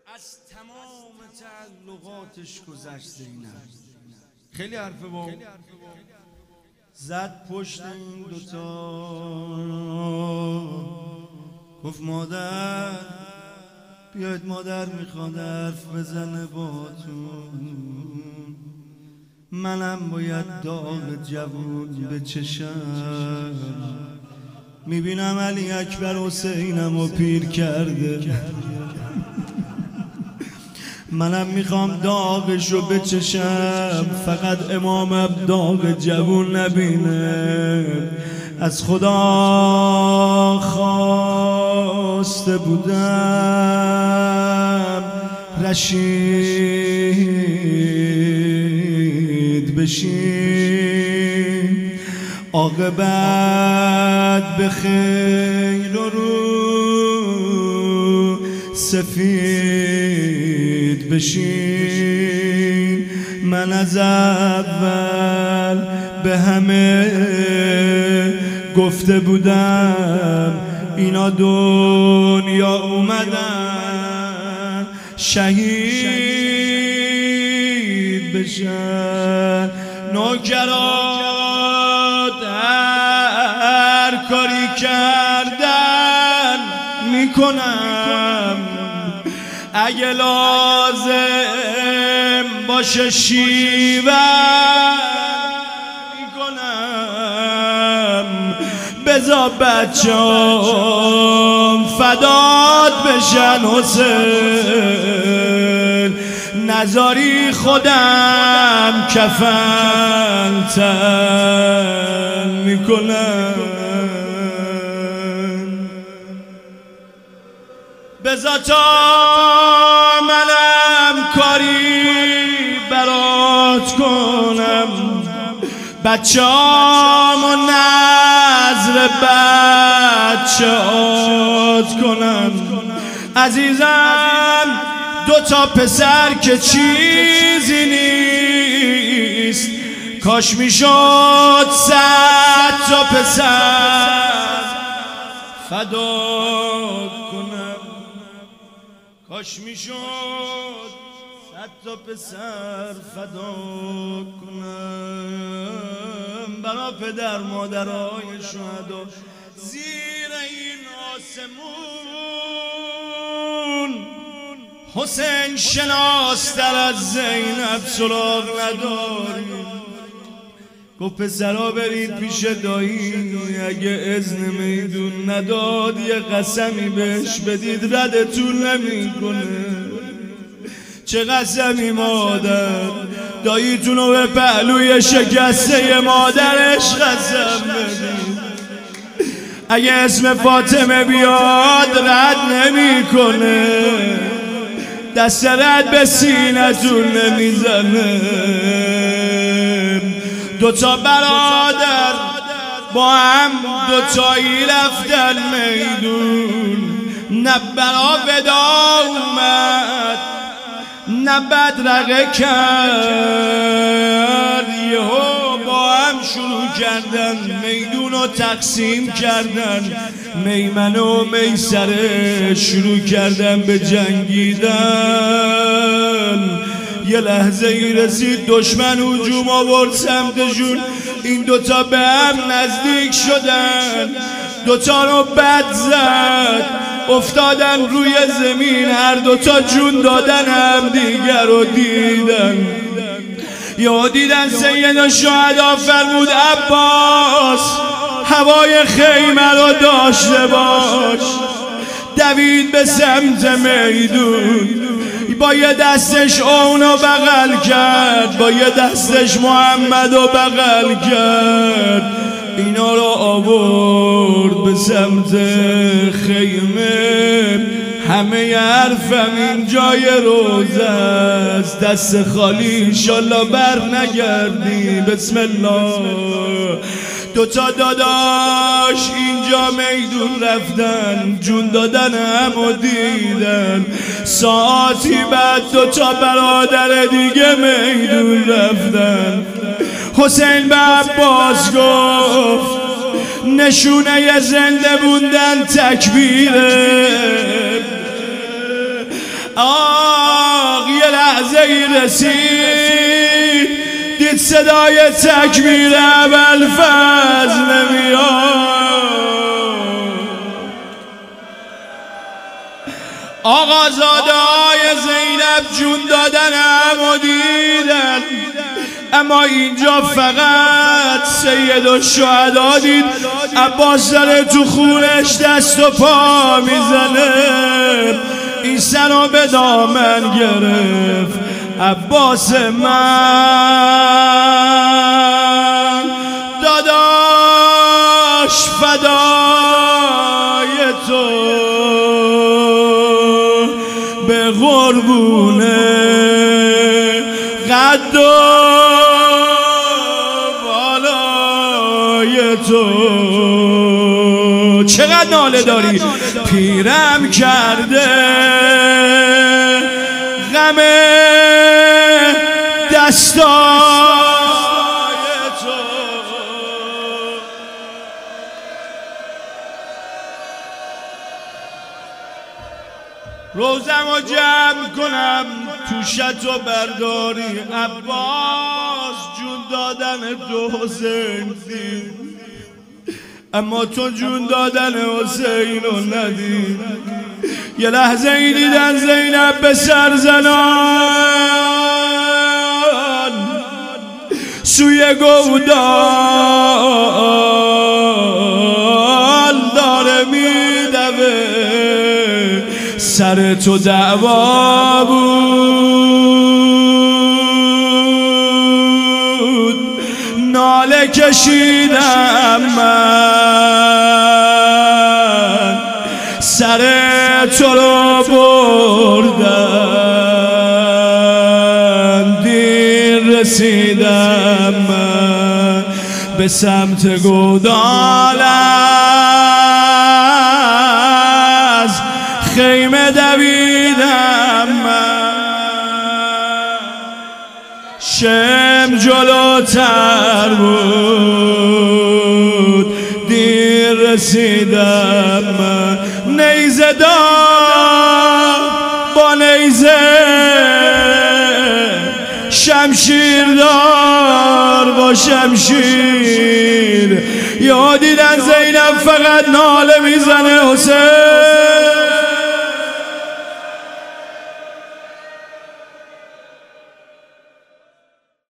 از تمام تعلقاتش گذشت زینب. خیلی حرفه با زد پشت این دوتا، گفت مادر بیاید، مادر میخواد حرف بزنه باتون، منم باید داغ جوون بچشم. میبینم علی اکبر حسینم رو پیر کرده، منم میخوام داغشو بچشم، فقط امامم داغ جوون نبینه. از خدا خواسته بودم رشید بشین، عاقبت به خیر و رو سفید بشین. من از اول به همه گفته بودم اینا دنیا اومدن شهید بشن. نوکرات هر کاری کردن میکنم، اگه لازم باشه شیون میکنم. بذار بچه‌ام فدات بشن حسین، نذاری خودم کفن تن میکنم. بذار تا منم کاری برات کنم، بچه‌امو نذر بچه‌ات کنم. عزیزم دوتا پسر که چیزی نیست، کاش میشد 100 تا پسر فدا کنم. کاش میشد 100 تا پسر فدا کنم، برا پدر مادرای شهدا زیر این آسمون. حسین شناستر از زینب سراغ نداریم. گفت پسرا برید پیش دایی، اگه اذن میدون نداد یه قسمی بهش بدید ردتون نمیکنه. چه قسمی مادر؟ داییتونو به پهلوی شکسته مادرش قسم بدید، اگه اسم فاطمه بیاد رد نمیکنه، دست رد به سینتون نمیزنه. دوتا برادر با هم دوتایی رفتن میدون، نه برا ودا اومد نه بدرقه کرد. یهو با هم شروع کردن میدون رو تقسیم کردن، میمنه و میسره شروع کردن به جنگیدن. یه لحظه ای رسید دشمن هجوم آورد سمتشون، این دوتا به هم نزدیک شدن، دوتا رو بد زد، افتادن روی زمین، هر دوتا جون دادن، هم دیگر رو دیدن. یا دیدن سید الشهدا فرمود عباس هوای خیمه رو داشته باش. دوید به سمت میدون، با یه دستش اونو بغل کرد، با یه دستش محمدو بغل کرد، اینا رو آورد به سمت خیمه. همه حرفم این جای روزه است، دست خالی انشالله بر نگردی. بسم الله. دوتا داداش اینجا میدون رفتن، جون دادن همو دیدن. ساعتی بعد دوتا برادر دیگه میدون رفتن. حسین به عباس گفت نشونه زنده بودن تکبیره. آه یه لحظه ای رسید دید صدای تکبیر ابوالفضل میاد. آقازاده های زینب جون دادن و دیدن، اما اینجا فقط سید الشهدا دید عباس داره تو خونش دست و پا میزنه. این سر رو به دامن گرفت عباس من، داداش فدای تو به قربونه قد و بالای تو. چقدر ناله داری پیرم کرده غم دستای تو. روزم رو جمع کنم توشت و برداری عباس جون دادن تو حسین دید، اما تو جون دادن حسین رو ندید. یه لحظه ای دیدن زینب به سرزنان سوی گودال داره میدوه، سر تو دعوا بود ناله کشیدم من، سر تو رو بردم دیر رسیدم من به سمت گودال، از خیمه دویدم من شم جلوتر بود دیر رسیدم من. نیزه دار با نیزه شمشیر دار با شمشیر، یا دیدن زینب فقط ناله میزنه حسین